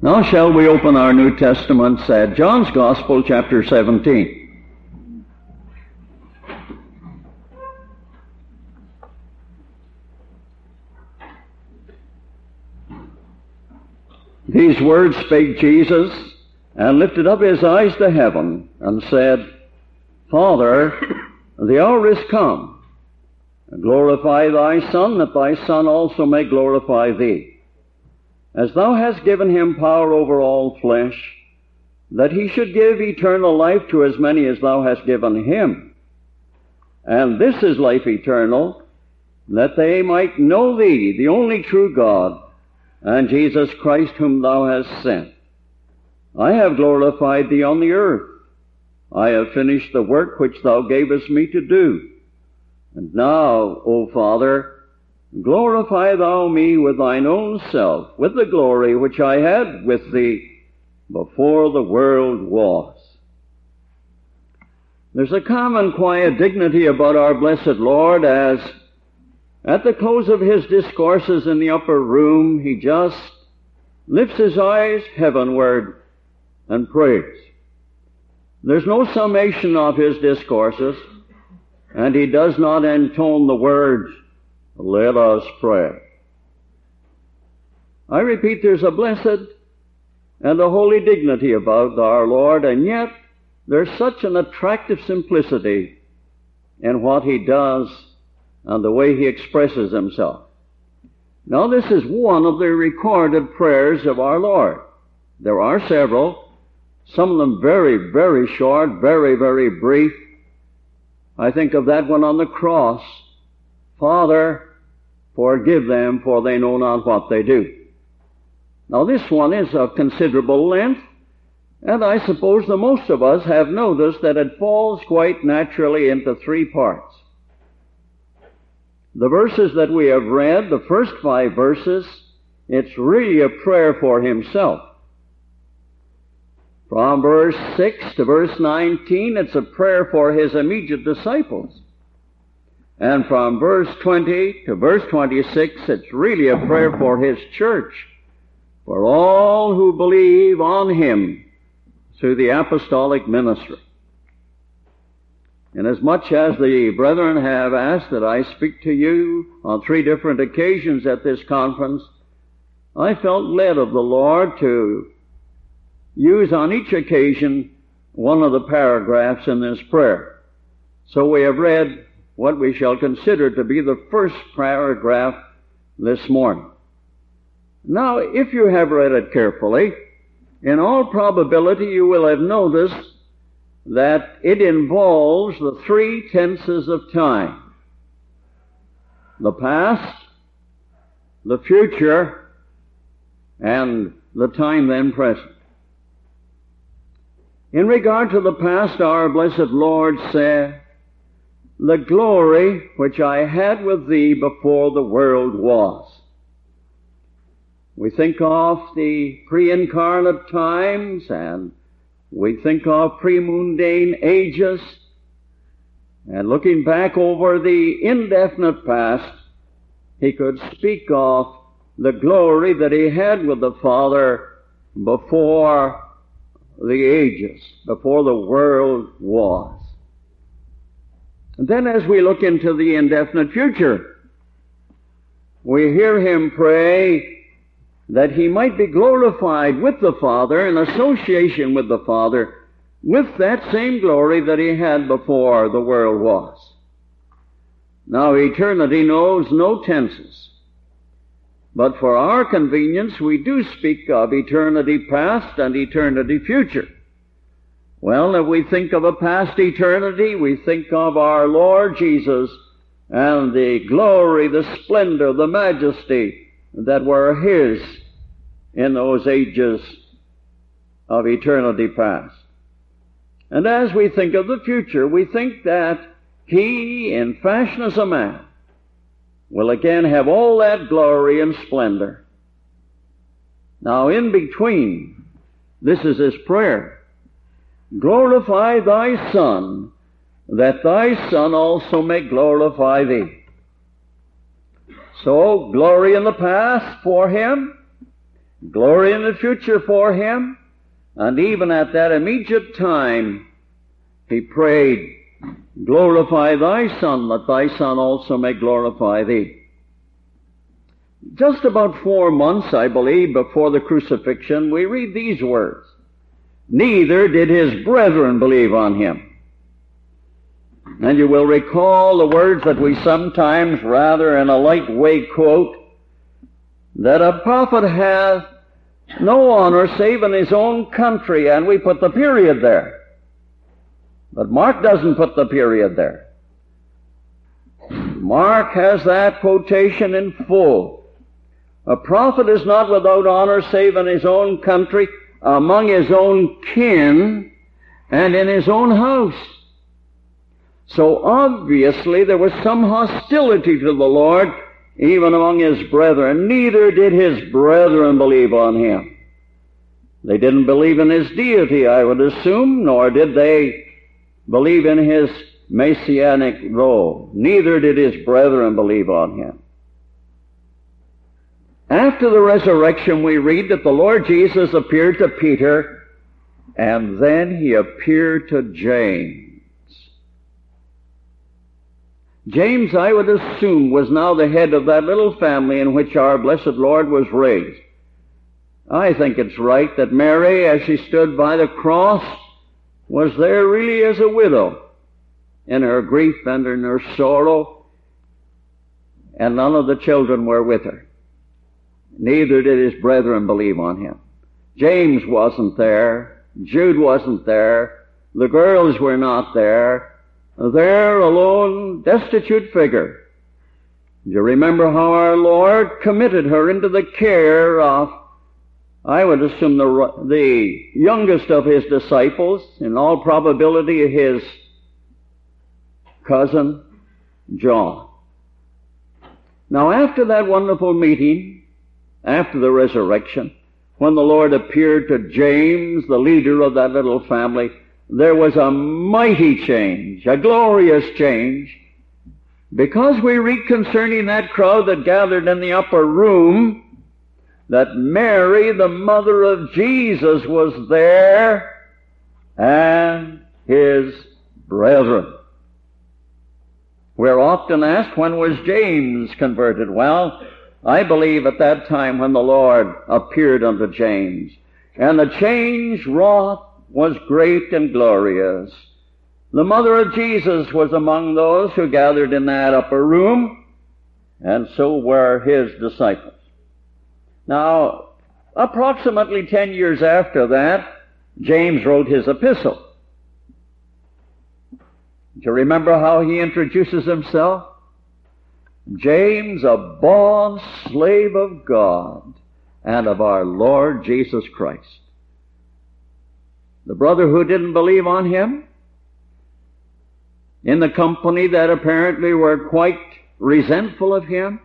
Now shall we open our New Testaments at John's Gospel, chapter 17. These words spake Jesus, and lifted up his eyes to heaven, and said, Father, the hour is come. Glorify thy Son, that thy Son also may glorify thee. As thou hast given him power over all flesh, that he should give eternal life to as many as thou hast given him. And this is life eternal, that they might know thee, the only true God, and Jesus Christ whom thou hast sent. I have glorified thee on the earth. I have finished the work which thou gavest me to do. And now, O Father, glorify thou me with thine own self, with the glory which I had with thee before the world was. There's a calm and quiet dignity about our blessed Lord as, at the close of his discourses in the upper room, he just lifts his eyes heavenward and prays. There's no summation of his discourses, and he does not intone the words, let us pray. I repeat, there's a blessed and a holy dignity about our Lord, and yet there's such an attractive simplicity in what he does and the way he expresses himself. Now, this is one of the recorded prayers of our Lord. There are several, some of them very, very short, very, very brief. I think of that one on the cross. Father, forgive them, for they know not what they do. Now, this one is of considerable length, and I suppose the most of us have noticed that it falls quite naturally into three parts. The verses that we have read, the first 5 verses, it's really a prayer for himself. From verse 6 to verse 19, it's a prayer for his immediate disciples. And from verse 20 to verse 26, it's really a prayer for his church, for all who believe on him through the apostolic ministry. Inasmuch as the brethren have asked that I speak to you on 3 different occasions at this conference, I felt led of the Lord to use on each occasion one of the paragraphs in this prayer. So we have read what we shall consider to be the first paragraph this morning. Now, if you have read it carefully, in all probability you will have noticed that it involves the 3 tenses of time: the past, the future, and the time then present. In regard to the past, our blessed Lord said, the glory which I had with thee before the world was. We think of the pre-incarnate times, and we think of pre-mundane ages, and looking back over the indefinite past, he could speak of the glory that he had with the Father before the ages, before the world was. And then as we look into the indefinite future, we hear him pray that he might be glorified with the Father, in association with the Father, with that same glory that he had before the world was. Now, eternity knows no tenses, but for our convenience we do speak of eternity past and eternity future. Well, if we think of a past eternity, we think of our Lord Jesus and the glory, the splendor, the majesty that were his in those ages of eternity past. And as we think of the future, we think that he, in fashion as a man, will again have all that glory and splendor. Now, in between, this is his prayer: glorify thy Son, that thy Son also may glorify thee. So, glory in the past for him, glory in the future for him, and even at that immediate time, he prayed, glorify thy Son, that thy Son also may glorify thee. Just about 4 months, I believe, before the crucifixion, we read these words, neither did his brethren believe on him. And you will recall the words that we sometimes, rather in a light way, quote, that a prophet hath no honor save in his own country, and we put the period there. But Mark doesn't put the period there. Mark has that quotation in full. A prophet is not without honor save in his own country, among his own kin, and in his own house. So obviously there was some hostility to the Lord, even among his brethren. Neither did his brethren believe on him. They didn't believe in his deity, I would assume, nor did they believe in his messianic role. Neither did his brethren believe on him. After the resurrection, we read that the Lord Jesus appeared to Peter, and then he appeared to James. James, I would assume, was now the head of that little family in which our blessed Lord was raised. I think it's right that Mary, as she stood by the cross, was there really as a widow in her grief and in her sorrow, and none of the children were with her. Neither did his brethren believe on him. James wasn't there. Jude wasn't there. The girls were not there. There, a lone, destitute figure. You remember how our Lord committed her into the care of, I would assume, the youngest of his disciples, in all probability his cousin, John. Now, after that wonderful meeting, after the resurrection, when the Lord appeared to James, the leader of that little family, there was a mighty change, a glorious change, because we read concerning that crowd that gathered in the upper room that Mary, the mother of Jesus, was there, and his brethren. We're often asked, when was James converted? Well, I believe at that time when the Lord appeared unto James. And the change wrought was great and glorious. The mother of Jesus was among those who gathered in that upper room, and so were his disciples. Now, approximately 10 years after that, James wrote his epistle. Do you remember how he introduces himself? James, a bond slave of God and of our Lord Jesus Christ. The brother who didn't believe on him, in the company that apparently were quite resentful of him,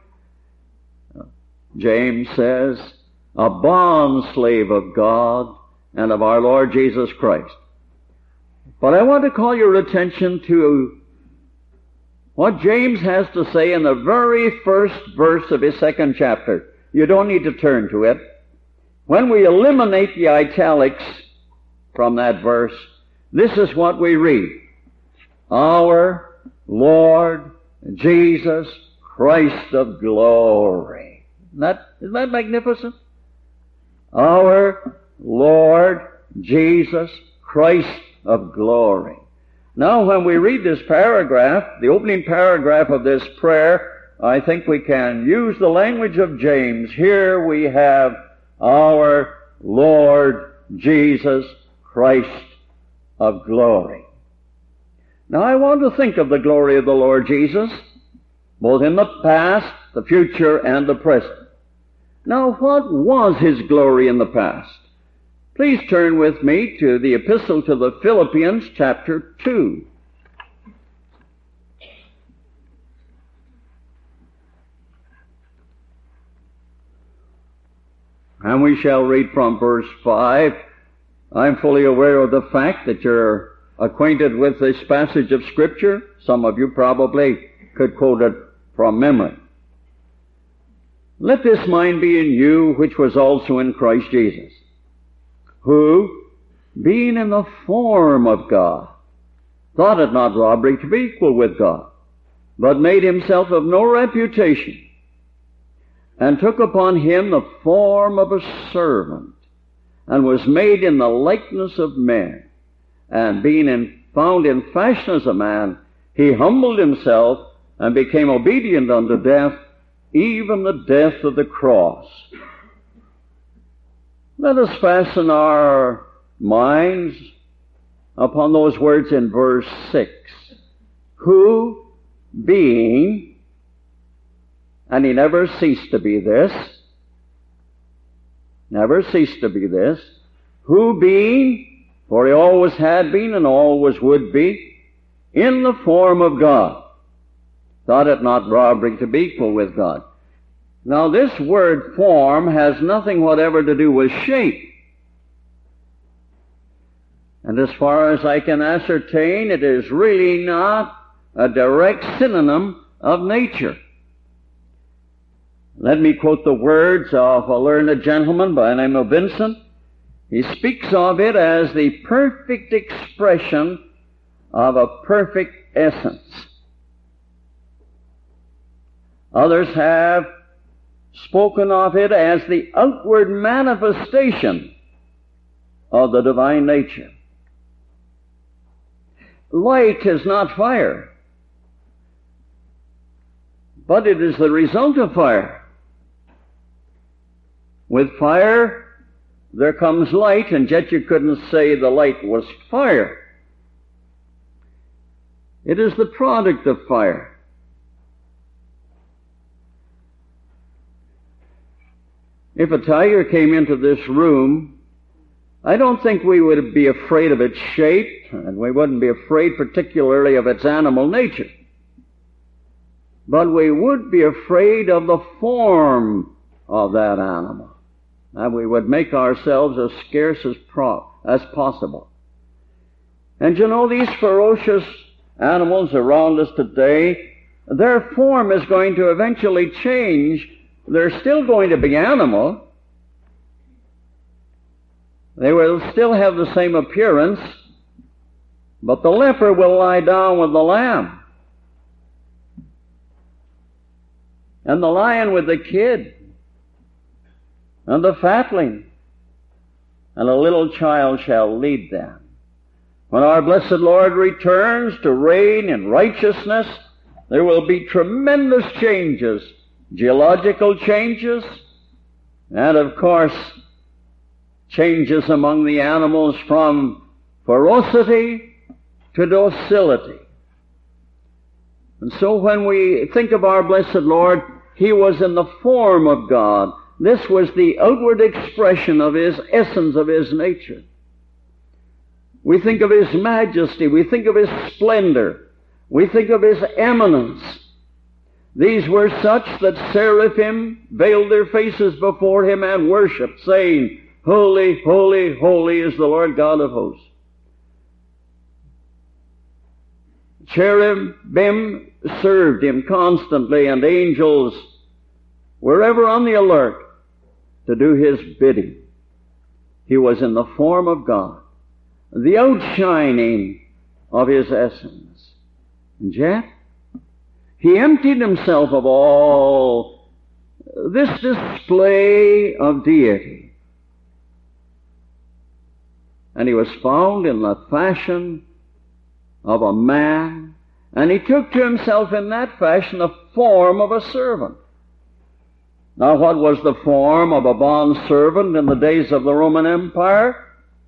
James says, a bond slave of God and of our Lord Jesus Christ. But I want to call your attention to what James has to say in the very first verse of his 2nd chapter. You don't need to turn to it. When we eliminate the italics from that verse, this is what we read. Our Lord Jesus Christ of glory. Isn't that magnificent? Our Lord Jesus Christ of glory. Now, when we read this paragraph, the opening paragraph of this prayer, I think we can use the language of James. Here we have our Lord Jesus Christ of glory. Now, I want to think of the glory of the Lord Jesus, both in the past, the future, and the present. Now, what was his glory in the past? Please turn with me to the Epistle to the Philippians, chapter 2. And we shall read from verse 5. I'm fully aware of the fact that you're acquainted with this passage of Scripture. Some of you probably could quote it from memory. Let this mind be in you, which was also in Christ Jesus, who, being in the form of God, thought it not robbery to be equal with God, but made himself of no reputation, and took upon him the form of a servant, and was made in the likeness of men. And being found in fashion as a man, he humbled himself and became obedient unto death, even the death of the cross. Let us fasten our minds upon those words in verse 6. Who, being, and he never ceased to be this, who being, for he always had been and always would be, in the form of God, thought it not robbery to be equal with God. Now this word form has nothing whatever to do with shape. And as far as I can ascertain, it is really not a direct synonym of nature. Let me quote the words of a learned gentleman by the name of Vincent. He speaks of it as the perfect expression of a perfect essence. Others have spoken of it as the outward manifestation of the divine nature. Light is not fire, but it is the result of fire. With fire, there comes light, and yet you couldn't say the light was fire. It is the product of fire. If a tiger came into this room, I don't think we would be afraid of its shape, and we wouldn't be afraid particularly of its animal nature. But we would be afraid of the form of that animal. And we would make ourselves as scarce as possible. And you know, these ferocious animals around us today, their form is going to eventually change. They're still going to be animal. They will still have the same appearance, but the leper will lie down with the lamb, and the lion with the kid, and the fatling, and a little child shall lead them. When our blessed Lord returns to reign in righteousness, there will be tremendous changes, geological changes, and of course, changes among the animals from ferocity to docility. And so when we think of our blessed Lord, he was in the form of God. This was the outward expression of his essence, of his nature. We think of his majesty. We think of his splendor. We think of his eminence. These were such that seraphim veiled their faces before him and worshipped, saying, Holy, holy, holy is the Lord God of hosts. Cherubim served him constantly, and angels were ever on the alert to do his bidding. He was in the form of God, the outshining of his essence. And yet, he emptied himself of all this display of deity. And he was found in the fashion of a man, and he took to himself in that fashion the form of a servant. Now, what was the form of a bondservant in the days of the Roman Empire?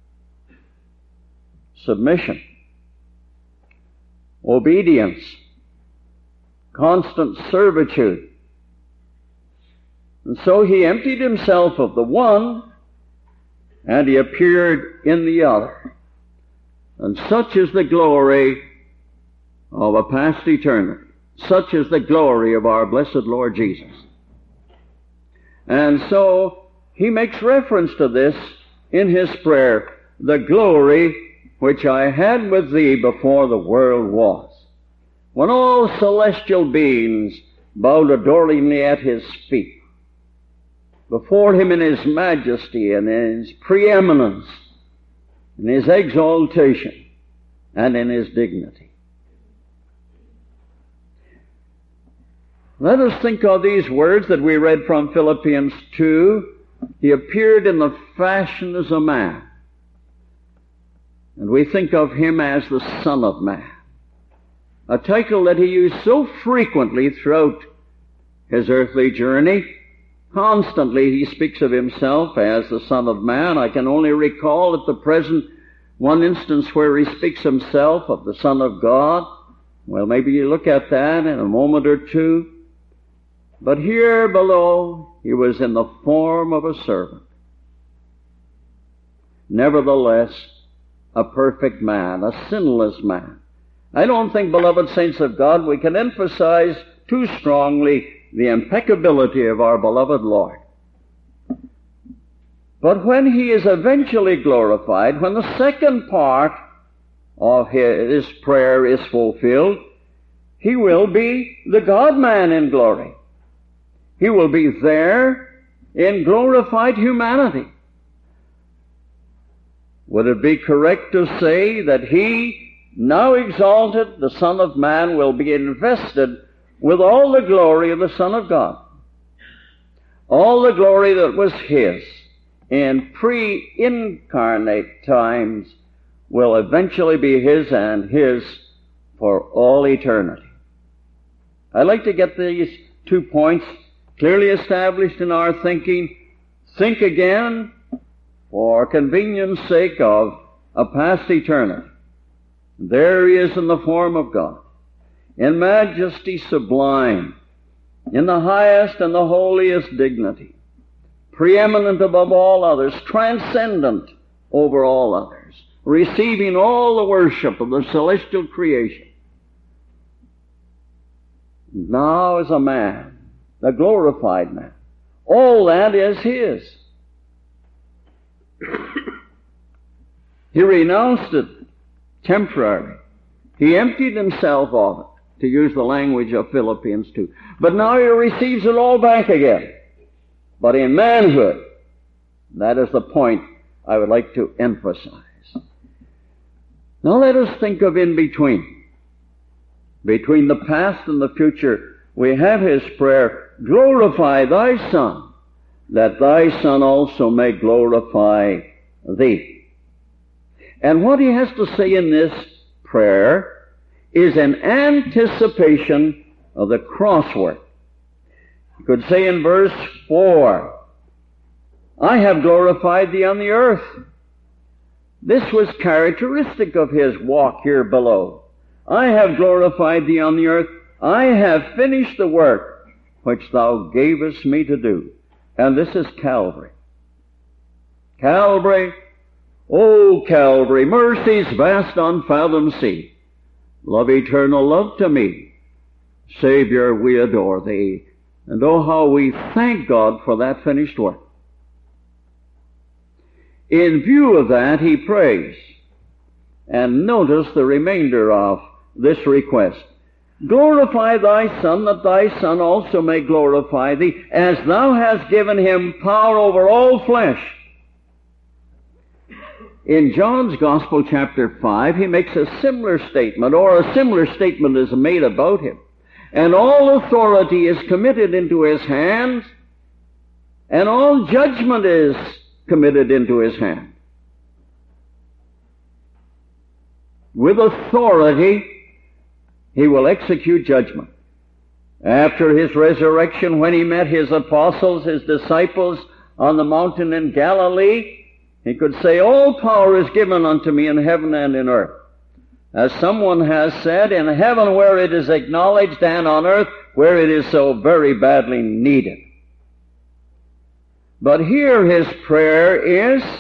Submission, obedience, constant servitude. And so he emptied himself of the one, and he appeared in the other. And such is the glory of a past eternity. Such is the glory of our blessed Lord Jesus. And so he makes reference to this in his prayer, the glory which I had with thee before the world was. When all celestial beings bowed adoringly at his feet, before him in his majesty and in his preeminence, in his exaltation, and in his dignity. Let us think of these words that we read from Philippians 2. He appeared in the fashion as a man. And we think of him as the Son of Man, a title that he used so frequently throughout his earthly journey. Constantly he speaks of himself as the Son of Man. I can only recall at the present one instance where he speaks himself of the Son of God. Well, maybe you look at that in a moment or two. But here below, he was in the form of a servant. Nevertheless, a perfect man, a sinless man. I don't think, beloved saints of God, we can emphasize too strongly the impeccability of our beloved Lord. But when he is eventually glorified, when the second part of his prayer is fulfilled, he will be the God-man in glory. He will be there in glorified humanity. Would it be correct to say that he, now exalted, the Son of Man, will be invested with all the glory of the Son of God? All the glory that was his in pre-incarnate times will eventually be his and his for all eternity. I'd like to get these 2 points clearly established in our thinking. Think again, for convenience sake, of a past eternity. There he is in the form of God, in majesty sublime, in the highest and the holiest dignity, preeminent above all others, transcendent over all others, receiving all the worship of the celestial creation. Now as a man, the glorified man, all that is his. He renounced it temporarily. He emptied himself of it, to use the language of Philippians 2. But now he receives it all back again. But in manhood, that is the point I would like to emphasize. Now let us think of in between. Between the past and the future, we have his prayer, glorify thy Son, that thy Son also may glorify thee. And what he has to say in this prayer is an anticipation of the cross work. You could say in verse 4, I have glorified thee on the earth. This was characteristic of his walk here below. I have glorified thee on the earth. I have finished the work which thou gavest me to do. And this is Calvary. Calvary, O Calvary, mercy's vast unfathomed sea. Love eternal, love to me. Savior, we adore thee. And oh, how we thank God for that finished work. In view of that, he prays. And notice the remainder of this request. Glorify thy Son, that thy Son also may glorify thee, as thou hast given him power over all flesh. In John's Gospel, chapter 5, he makes a similar statement, or a similar statement is made about him. And all authority is committed into his hands, and all judgment is committed into his hand. With authority, he will execute judgment. After his resurrection, when he met his apostles, his disciples, on the mountain in Galilee, he could say, all power is given unto me in heaven and in earth. As someone has said, in heaven where it is acknowledged, and on earth where it is so very badly needed. But here his prayer is,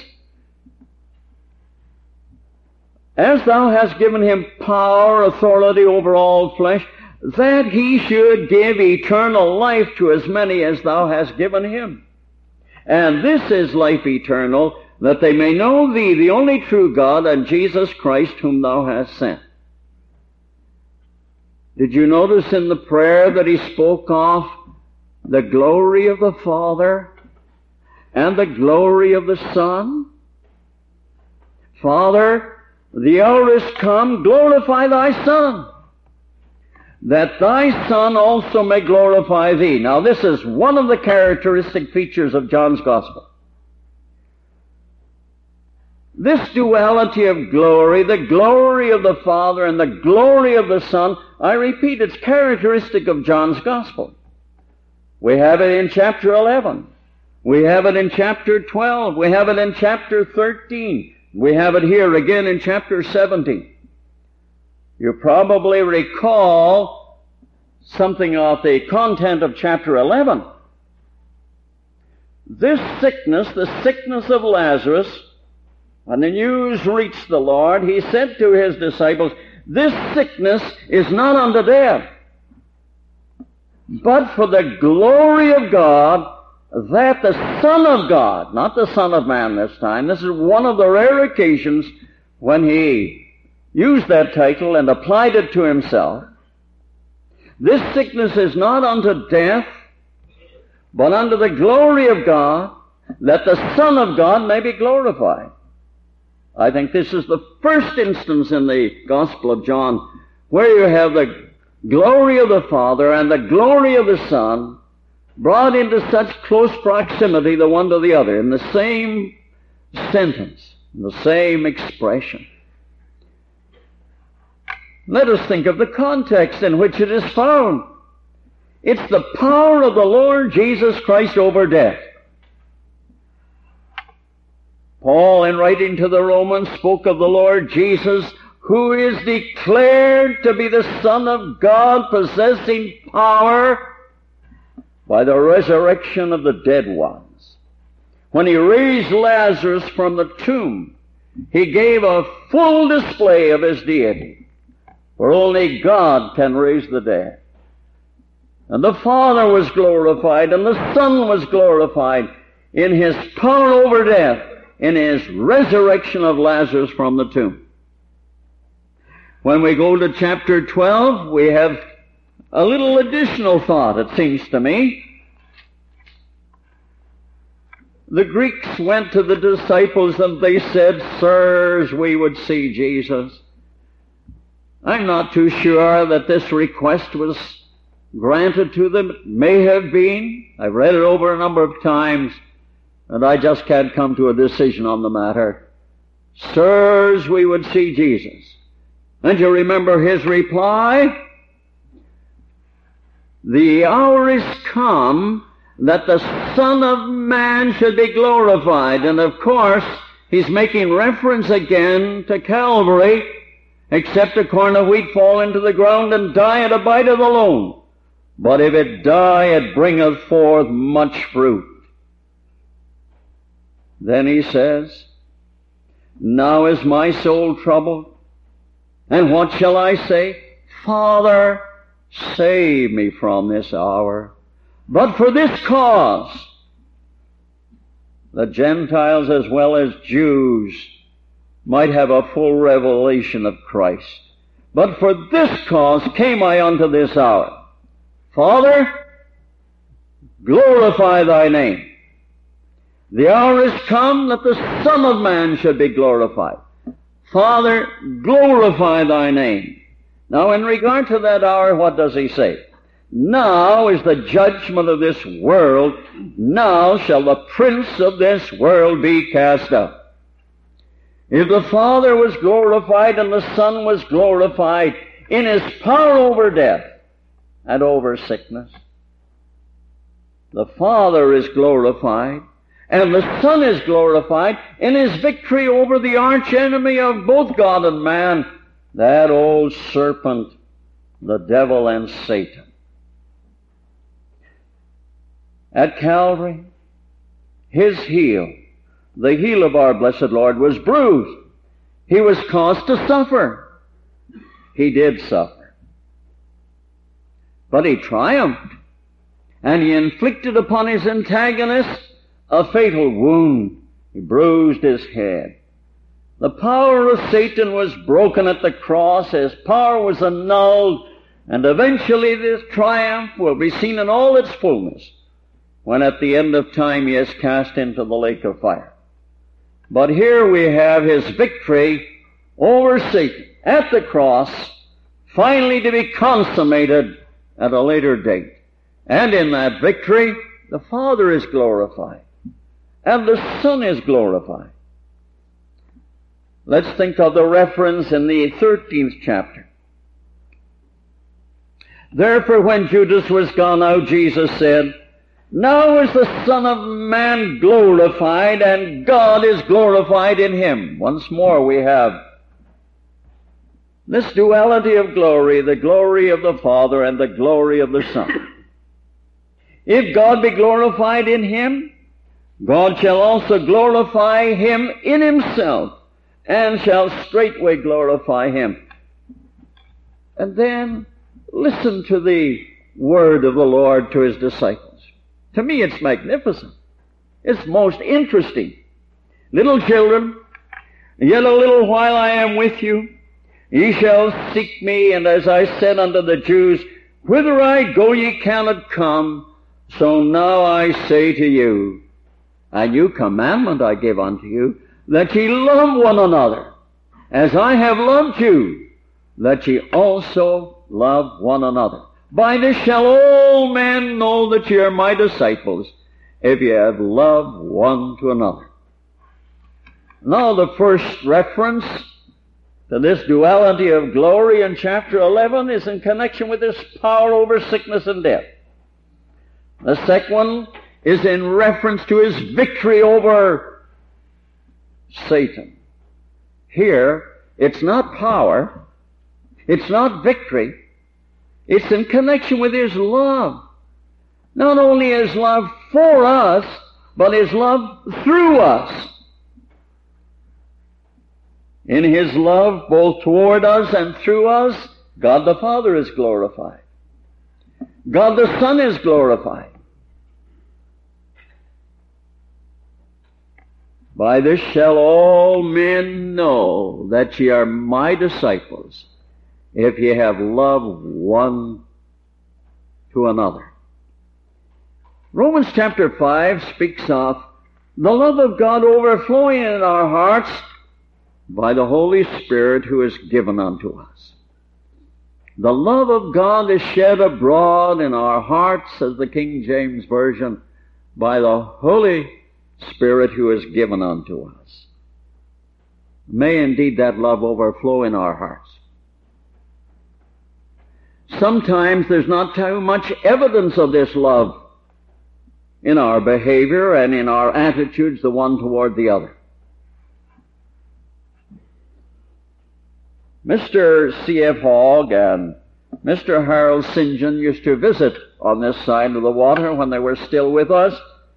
as thou hast given him power, authority over all flesh, that he should give eternal life to as many as thou hast given him. And this is life eternal, that they may know thee, the only true God, and Jesus Christ, whom thou hast sent. Did you notice in the prayer that he spoke of the glory of the Father and the glory of the Son? Father, the hour is come, glorify thy Son, that thy Son also may glorify thee. Now this is one of the characteristic features of John's Gospel. This duality of glory, the glory of the Father and the glory of the Son, I repeat, it's characteristic of John's Gospel. We have it in chapter 11. We have it in chapter 12. We have it in chapter 13. We have it here again in chapter 17. You probably recall something of the content of chapter 11. This sickness, the sickness of Lazarus, when the news reached the Lord, he said to his disciples, this sickness is not unto death, but for the glory of God, that the Son of God, not the Son of Man this time, this is one of the rare occasions when he used that title and applied it to himself. This sickness is not unto death, but unto the glory of God, that the Son of God may be glorified. I think this is the first instance in the Gospel of John where you have the glory of the Father and the glory of the Son brought into such close proximity the one to the other in the same sentence, in the same expression. Let us think of the context in which it is found. It's the power of the Lord Jesus Christ over death. Paul, in writing to the Romans, spoke of the Lord Jesus, who is declared to be the Son of God, possessing power by the resurrection of the dead ones. When he raised Lazarus from the tomb, he gave a full display of his deity, for only God can raise the dead. And the Father was glorified, and the Son was glorified in his power over death, in his resurrection of Lazarus from the tomb. When we go to chapter 12, we have a little additional thought, it seems to me. The Greeks went to the disciples and they said, sirs, we would see Jesus. I'm not too sure that this request was granted to them. It may have been. I've read it over a number of times, and I just can't come to a decision on the matter. Sirs, we would see Jesus. And you remember his reply? The hour is come that the Son of Man should be glorified. And of course, he's making reference again to Calvary. Except a corn of wheat fall into the ground and die, it abideth alone. But if it die, it bringeth forth much fruit. Then he says, now is my soul troubled, and what shall I say? Father, save me from this hour. But for this cause, the Gentiles as well as Jews might have a full revelation of Christ. But for this cause came I unto this hour. Father, glorify thy name. The hour is come that the Son of Man should be glorified. Father, glorify thy name. Now, in regard to that hour, what does he say? Now is the judgment of this world. Now shall the prince of this world be cast out. If the Father was glorified and the Son was glorified in his power over death and over sickness, the Father is glorified and the Son is glorified in his victory over the archenemy of both God and man, that old serpent, the devil and Satan. At Calvary, his heel, the heel of our blessed Lord, was bruised. He was caused to suffer. He did suffer. But he triumphed, and he inflicted upon his antagonist a fatal wound. He bruised his head. The power of Satan was broken at the cross. His power was annulled, and eventually this triumph will be seen in all its fullness when at the end of time he is cast into the lake of fire. But here we have his victory over Satan at the cross, finally to be consummated at a later date. And in that victory, the Father is glorified, and the Son is glorified. Let's think of the reference in the 13th chapter. Therefore, when Judas was gone out, Jesus said, Now is the Son of Man glorified, and God is glorified in him. Once more we have this duality of glory, the glory of the Father and the glory of the Son. If God be glorified in him, God shall also glorify him in himself, and shall straightway glorify him. And then listen to the word of the Lord to his disciples. To me it's magnificent. It's most interesting. Little children, yet a little while I am with you. Ye shall seek me, and as I said unto the Jews, Whither I go ye cannot come, so now I say to you, A new commandment I give unto you, that ye love one another, as I have loved you, that ye also love one another. By this shall all men know that ye are my disciples, if ye have love one to another. Now the first reference to this duality of glory in chapter 11 is in connection with his power over sickness and death. The second one is in reference to his victory over Satan. Here, it's not power, it's not victory, it's in connection with his love. Not only his love for us, but his love through us. In his love, both toward us and through us, God the Father is glorified. God the Son is glorified. By this shall all men know that ye are my disciples, if ye have love one to another. Romans chapter 5 speaks of the love of God overflowing in our hearts by the Holy Spirit who is given unto us. The love of God is shed abroad in our hearts, says the King James Version, by the Holy Spirit who is given unto us. May indeed that love overflow in our hearts. Sometimes there's not too much evidence of this love in our behavior and in our attitudes the one toward the other. Mr. C.F. Hogg and Mr. Harold St. John used to visit on this side of the water when they were still with us.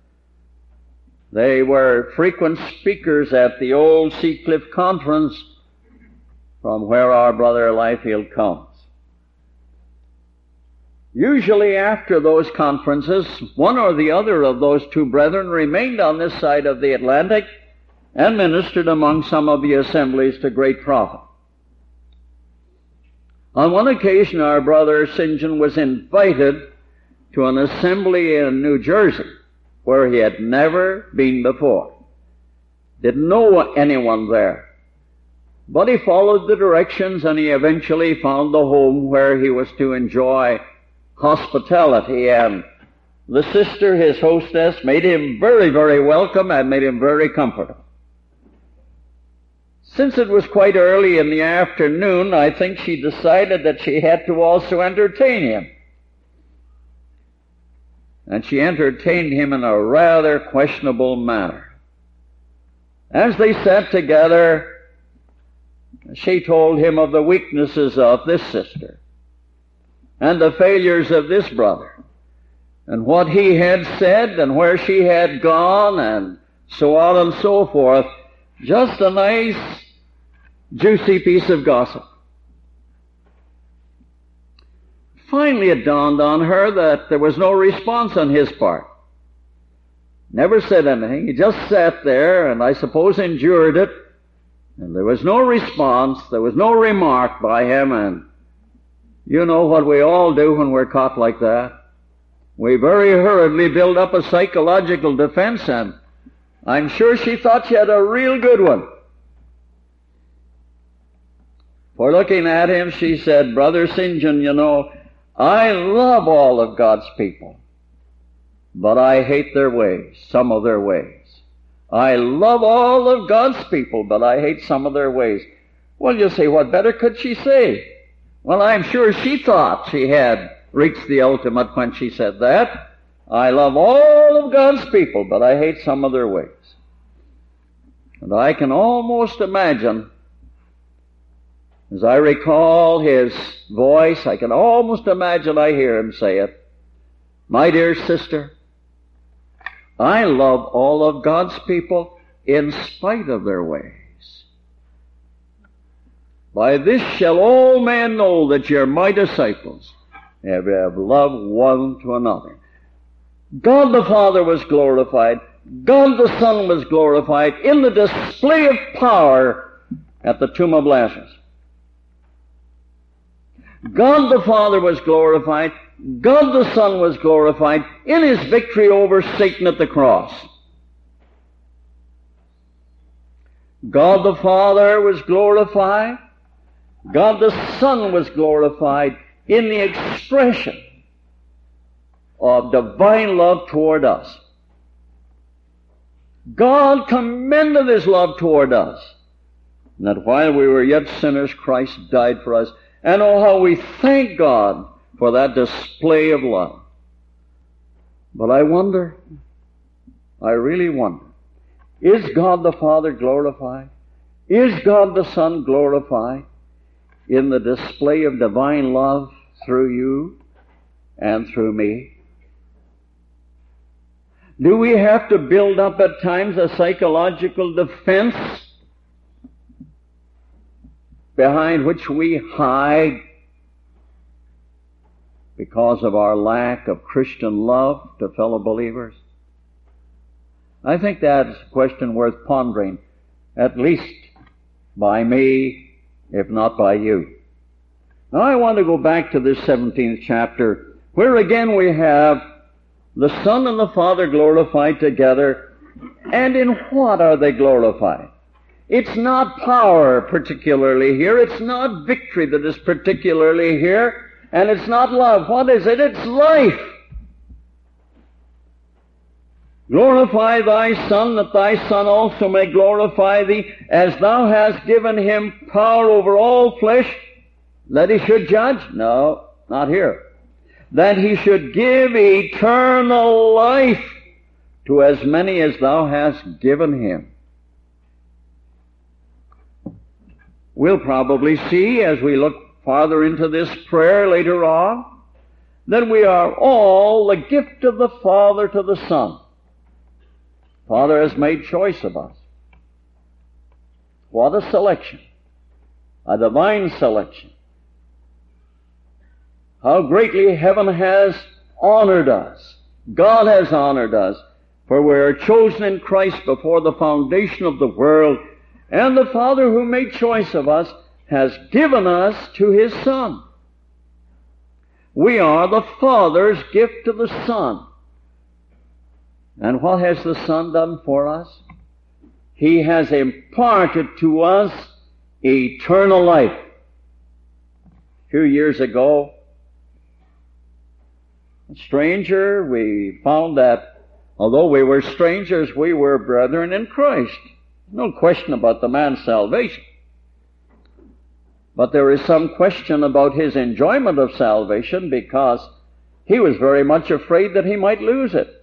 They were frequent speakers at the old Seacliff Conference from where our brother Liefeld comes. Usually after those conferences, one or the other of those two brethren remained on this side of the Atlantic and ministered among some of the assemblies to great profit. On one occasion, our brother St. John was invited to an assembly in New Jersey where he had never been before. Didn't know anyone there. But he followed the directions and he eventually found the home where he was to enjoy hospitality. And the sister, his hostess, made him very, very welcome and made him very comfortable. Since it was quite early in the afternoon, I think she decided that she had to also entertain him. And she entertained him in a rather questionable manner. As they sat together, she told him of the weaknesses of this sister and the failures of this brother and what he had said and where she had gone and so on and so forth. Just a nice, juicy piece of gossip. Finally, it dawned on her that there was no response on his part. Never said anything. He just sat there and I suppose endured it. And there was no response. There was no remark by him. And you know what we all do when we're caught like that. We very hurriedly build up a psychological defense, and I'm sure she thought she had a real good one. For looking at him, she said, Brother St. John, you know, I love all of God's people, but I hate their ways, some of their ways. I love all of God's people, but I hate some of their ways. Well, you say, what better could she say? Well, I'm sure she thought she had reached the ultimate when she said that. I love all of God's people, but I hate some of their ways. And I can almost imagine, as I recall his voice, I can almost imagine I hear him say it. My dear sister, I love all of God's people in spite of their ways. By this shall all men know that you're my disciples, if you have love one to another. God the Father was glorified. God the Son was glorified in the display of power at the tomb of Lazarus. God the Father was glorified. God the Son was glorified in his victory over Satan at the cross. God the Father was glorified. God the Son was glorified in the expression of divine love toward us. God commended his love toward us, and that while we were yet sinners, Christ died for us. And oh, how we thank God for that display of love. But I wonder, I really wonder, is God the Father glorified? Is God the Son glorified in the display of divine love through you and through me? Do we have to build up at times a psychological defense behind which we hide because of our lack of Christian love to fellow believers? I think that's a question worth pondering, at least by me, if not by you. Now I want to go back to this 17th chapter, where again we have the Son and the Father glorified together. And in what are they glorified? It's not power particularly here. It's not victory that is particularly here. And it's not love. What is it? It's life. Glorify thy Son, that thy Son also may glorify thee, as thou hast given him power over all flesh, that he should judge? No, not here. That he should give eternal life to as many as thou hast given him. We'll probably see, as we look farther into this prayer later on, that we are all the gift of the Father to the Son. Father has made choice of us. What a selection. A divine selection. How greatly heaven has honored us. God has honored us, for we are chosen in Christ before the foundation of the world, and the Father who made choice of us has given us to his Son. We are the Father's gift to the Son. And what has the Son done for us? He has imparted to us eternal life. A few years ago, a stranger, we found that although we were strangers, we were brethren in Christ. No question about the man's salvation. But there is some question about his enjoyment of salvation, because he was very much afraid that he might lose it.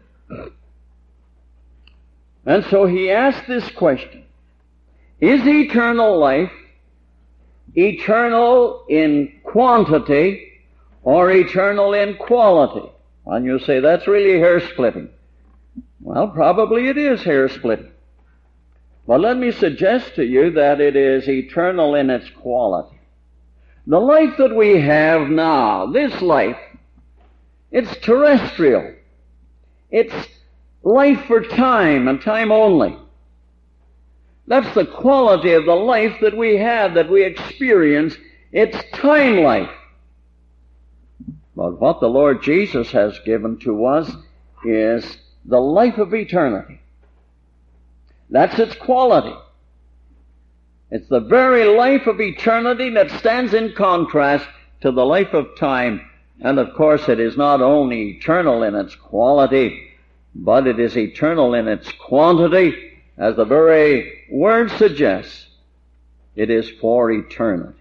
And so he asked this question: is eternal life eternal in quantity or eternal in quality? And you say, that's really hair-splitting. Well, probably it is hair-splitting. But let me suggest to you that it is eternal in its quality. The life that we have now, this life, it's terrestrial. It's life for time and time only. That's the quality of the life that we have, that we experience. It's time life. But what the Lord Jesus has given to us is the life of eternity. That's its quality. It's the very life of eternity that stands in contrast to the life of time. And of course it is not only eternal in its quality, but it is eternal in its quantity, as the very word suggests. It is for eternity.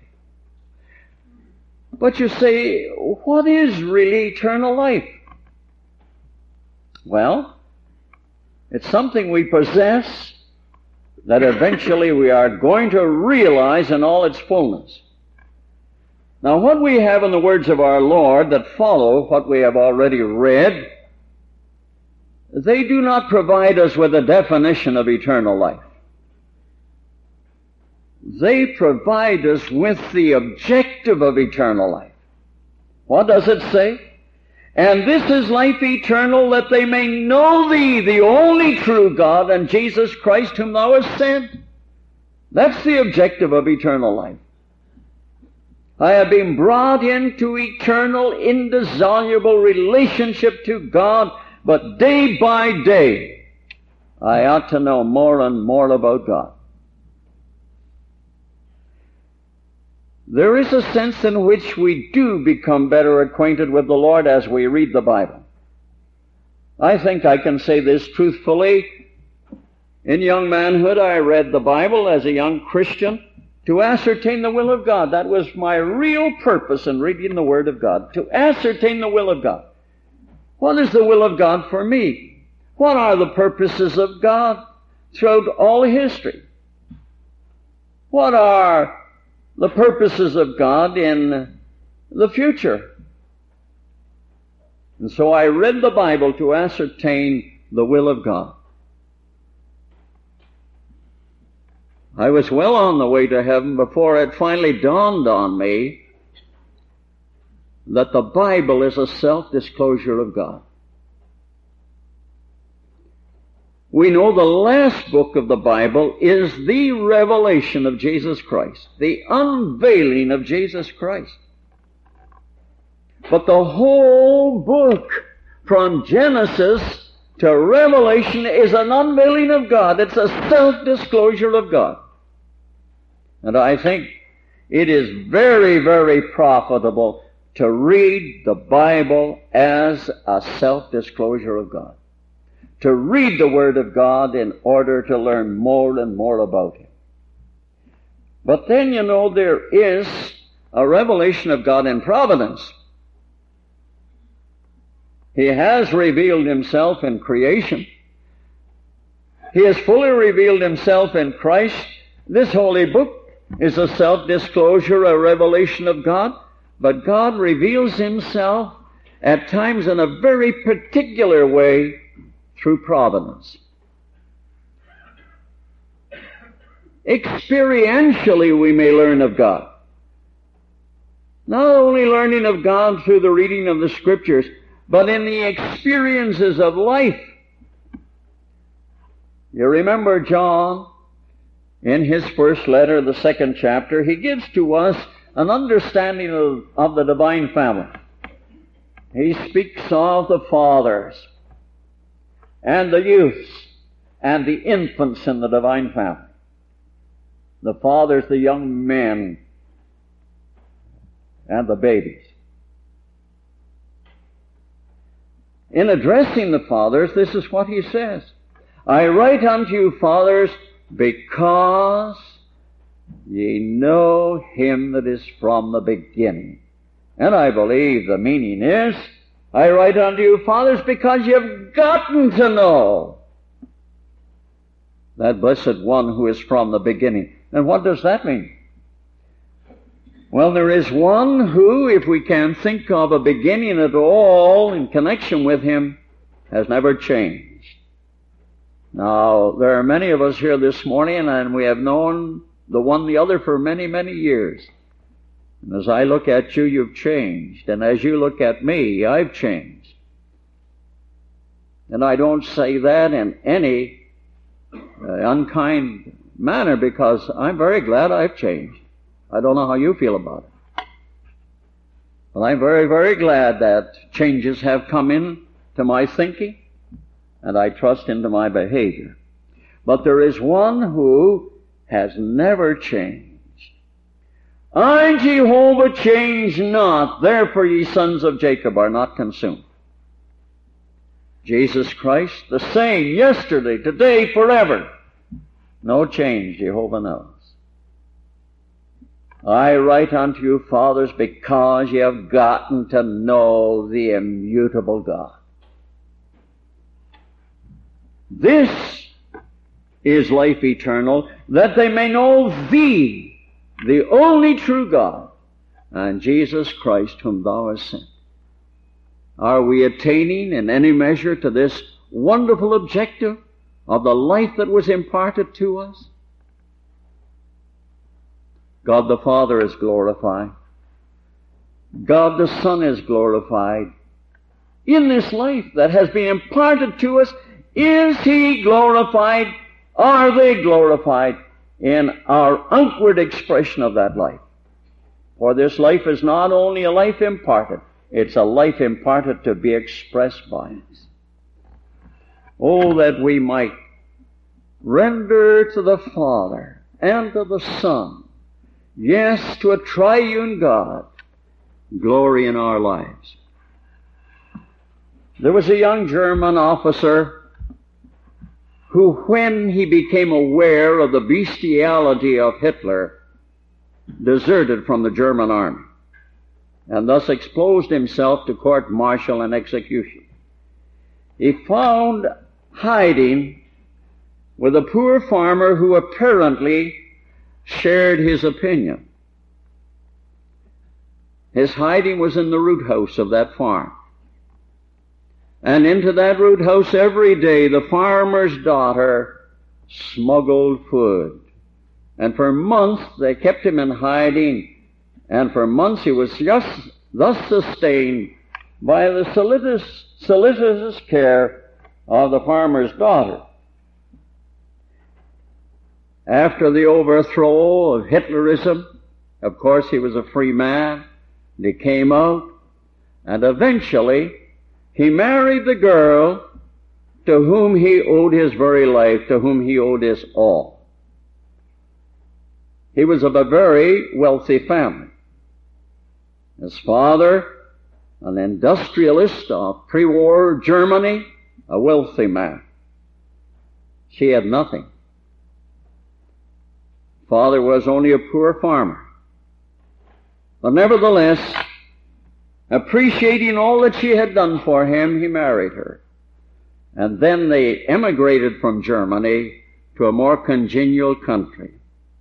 But you say, what is really eternal life? Well, it's something we possess that eventually we are going to realize in all its fullness. Now, what we have in the words of our Lord that follow what we have already read, they do not provide us with a definition of eternal life. They provide us with the objective of eternal life. What does it say? And this is life eternal, that they may know thee, the only true God, and Jesus Christ whom thou hast sent. That's the objective of eternal life. I have been brought into eternal, indissoluble relationship to God, but day by day, I ought to know more and more about God. There is a sense in which we do become better acquainted with the Lord as we read the Bible. I think I can say this truthfully. In young manhood, I read the Bible as a young Christian to ascertain the will of God. That was my real purpose in reading the Word of God, to ascertain the will of God. What is the will of God for me? What are the purposes of God throughout all history? What are the purposes of God in the future? And so I read the Bible to ascertain the will of God. I was well on the way to heaven before it finally dawned on me that the Bible is a self-disclosure of God. We know the last book of the Bible is the revelation of Jesus Christ, the unveiling of Jesus Christ. But the whole book, from Genesis to Revelation, is an unveiling of God. It's a self-disclosure of God. And I think it is very, very profitable to read the Bible as a self-disclosure of God. To read the Word of God in order to learn more and more about Him. But then, you know, there is a revelation of God in providence. He has revealed Himself in creation. He has fully revealed Himself in Christ. This holy book is a self-disclosure, a revelation of God. But God reveals Himself at times in a very particular way through providence. Experientially we may learn of God. Not only learning of God through the reading of the Scriptures, but in the experiences of life. You remember John, in his first letter, the 2nd chapter, he gives to us an understanding of the divine family. He speaks of the fathers and the youths and the infants in the divine family. The fathers, the young men, and the babies. In addressing the fathers, this is what he says. I write unto you, fathers, because ye know Him that is from the beginning. And I believe the meaning is, I write unto you, fathers, because you've gotten to know that blessed one who is from the beginning. And what does that mean? Well, there is one who, if we can think of a beginning at all in connection with Him, has never changed. Now, there are many of us here this morning, and we have known the one the other for many, many years. And as I look at you, you've changed. And as you look at me, I've changed. And I don't say that in any unkind manner, because I'm very glad I've changed. I don't know how you feel about it. Well, I'm very, very glad that changes have come in to my thinking, and I trust into my behavior. But there is one who has never changed. I, Jehovah, change not, therefore ye sons of Jacob are not consumed. Jesus Christ, the same yesterday, today, forever. No change, Jehovah knows. I write unto you, fathers, because ye have gotten to know the immutable God. This is life eternal, that they may know thee, the only true God, and Jesus Christ whom thou hast sent. Are we attaining in any measure to this wonderful objective of the life that was imparted to us? God the Father is glorified. God the Son is glorified. In this life that has been imparted to us, is He glorified? Are they glorified in our outward expression of that life? For this life is not only a life imparted, it's a life imparted to be expressed by us. Oh, that we might render to the Father and to the Son, yes, to a triune God, glory in our lives. There was a young German officer who, when he became aware of the bestiality of Hitler, deserted from the German army, and thus exposed himself to court-martial and execution. He found hiding with a poor farmer who apparently shared his opinion. His hiding was in the root house of that farm. And into that root house every day the farmer's daughter smuggled food. And for months they kept him in hiding, and for months he was just thus sustained by the solicitous care of the farmer's daughter. After the overthrow of Hitlerism, of course he was a free man, and he came out, and eventually he married the girl to whom he owed his very life, to whom he owed his all. He was of a very wealthy family. His father, an industrialist of pre-war Germany, a wealthy man. She had nothing. Father was only a poor farmer. But nevertheless, appreciating all that she had done for him, he married her. And then they emigrated from Germany to a more congenial country.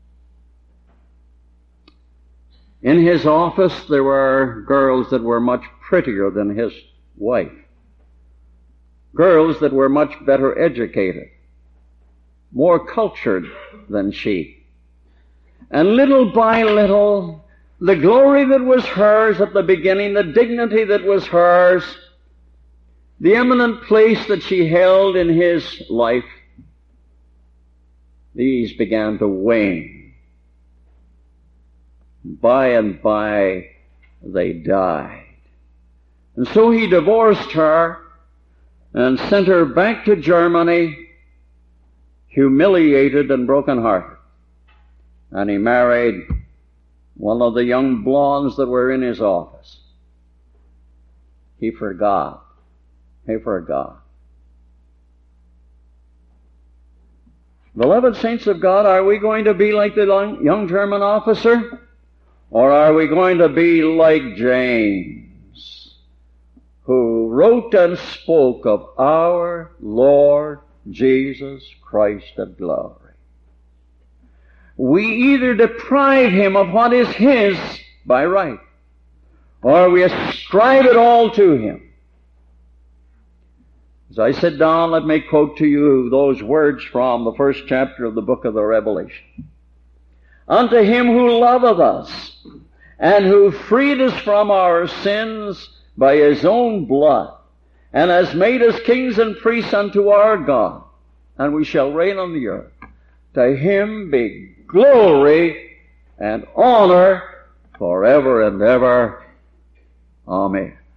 In his office there were girls that were much prettier than his wife. Girls that were much better educated, more cultured than she. And little by little, the glory that was hers at the beginning, the dignity that was hers, the eminent place that she held in his life, these began to wane. By and by, they died. And so he divorced her and sent her back to Germany, humiliated and broken-hearted. And he married one of the young blondes that were in his office. He forgot. He forgot. Beloved saints of God, are we going to be like the young German officer? Or are we going to be like James, who wrote and spoke of our Lord Jesus Christ of glory? We either deprive him of what is his by right, or we ascribe it all to him. As I sit down, let me quote to you those words from the first chapter of the book of the Revelation. Unto him who loveth us, and who freed us from our sins by his own blood, and has made us kings and priests unto our God, and we shall reign on the earth. To him be glory and honor forever and ever. Amen.